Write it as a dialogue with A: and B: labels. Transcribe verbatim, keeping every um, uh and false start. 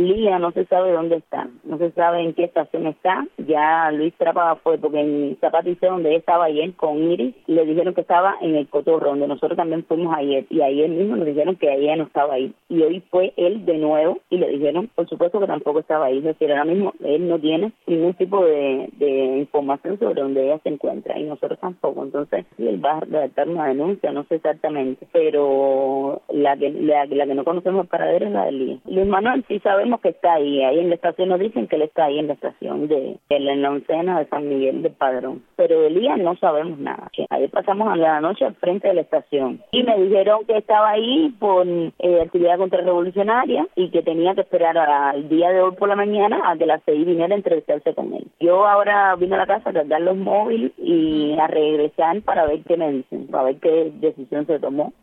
A: Lía no se sabe dónde está, no se sabe en qué estación está. Ya Luis Trapa fue, porque en Zapatice, donde él estaba ayer con Iris, le dijeron que estaba en el Cotorro, donde nosotros también fuimos ayer, y ayer mismo nos dijeron que ayer no estaba ahí. Y hoy fue él de nuevo y le dijeron, por supuesto, que tampoco estaba ahí. Es decir, ahora mismo él no tiene ningún tipo de, de información sobre dónde ella se encuentra, y nosotros tampoco. Entonces, sí, él va a redactar una denuncia, no sé exactamente, pero la que la, la que no conocemos el paradero es la de Lía. Luis Manuel sí sabemos que está ahí, ahí en la estación nos dicen que él está ahí en la estación de, de la, en la oncena de San Miguel del Padrón, pero de Lía no sabemos nada. Ahí pasamos a la noche al frente de la estación y me dijeron que estaba ahí por eh, actividad contrarrevolucionaria y que tenía que esperar al día de hoy por la mañana a que la C I viniera a entrevistarse con él. Yo ahora vine a la casa a cargar los móviles y a regresar para ver qué me dicen, para ver qué decisión se tomó.